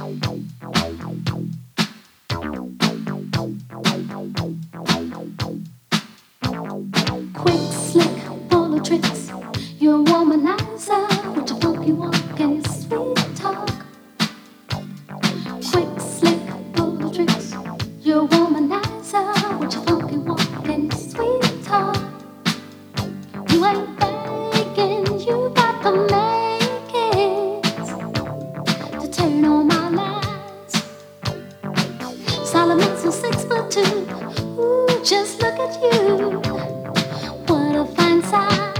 Quick, slick, full of tricks. You're a womanizer with your funky walk and your sweet talk. Quick, slick, full of tricks. You're a womanizer with your funky walk and your sweet talk. You ain't faking, you got the makings to turn on my lights. Solomon's so 6'2". Ooh, just look at you. What a fine sight.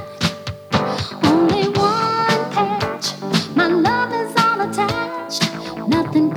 Only one catch. My love is all attached. Nothing